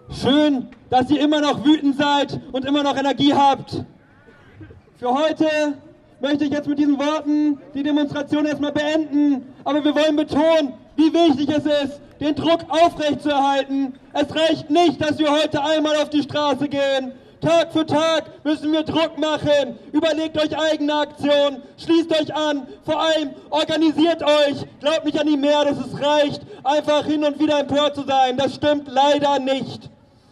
Schön, dass ihr immer noch wütend seid und immer noch Energie habt. Für heute möchte ich jetzt mit diesen Worten die Demonstration erstmal beenden. Aber wir wollen betonen, wie wichtig es ist, den Druck aufrechtzuerhalten. Es reicht nicht, dass wir heute einmal auf die Straße gehen. Tag für Tag müssen wir Druck machen. Überlegt euch eigene Aktionen, schließt euch an, vor allem organisiert euch. Glaubt nicht an die Mehr, dass es reicht, einfach hin und wieder empört zu sein. Das stimmt leider nicht.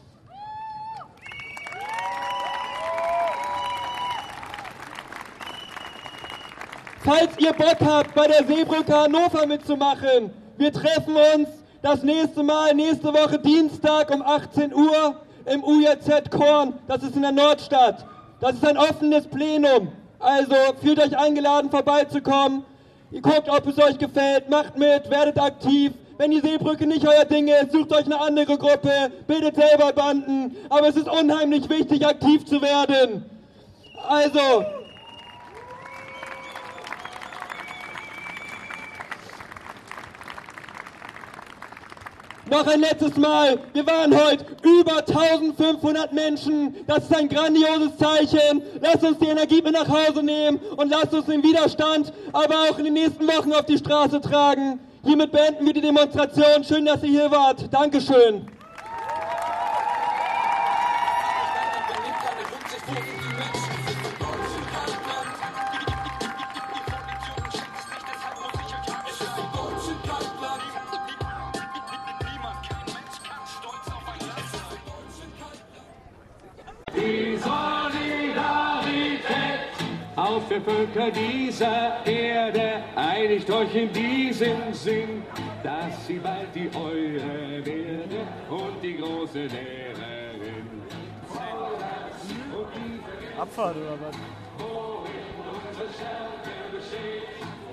Falls ihr Bock habt, bei der Seebrücke Hannover mitzumachen, wir treffen uns das nächste Mal nächste Woche Dienstag um 18 Uhr im UJZ Korn. Das ist in der Nordstadt. Das ist ein offenes Plenum. Also fühlt euch eingeladen, vorbeizukommen. Ihr guckt, ob es euch gefällt, macht mit, werdet aktiv. Wenn die Seebrücke nicht euer Ding ist, sucht euch eine andere Gruppe, bildet selber Banden. Aber es ist unheimlich wichtig, aktiv zu werden. Also... Noch ein letztes Mal, wir waren heute über 1500 Menschen, das ist ein grandioses Zeichen. Lasst uns die Energie mit nach Hause nehmen und lasst uns den Widerstand aber auch in den nächsten Wochen auf die Straße tragen. Hiermit beenden wir die Demonstration. Schön, dass ihr hier wart. Dankeschön. Die Solidarität auf der Völker dieser Erde einigt euch in diesem Sinn, dass sie bald die eure werde und die große Lehrerin. Abfahrt oder was? Worin unsere Stärke besteht.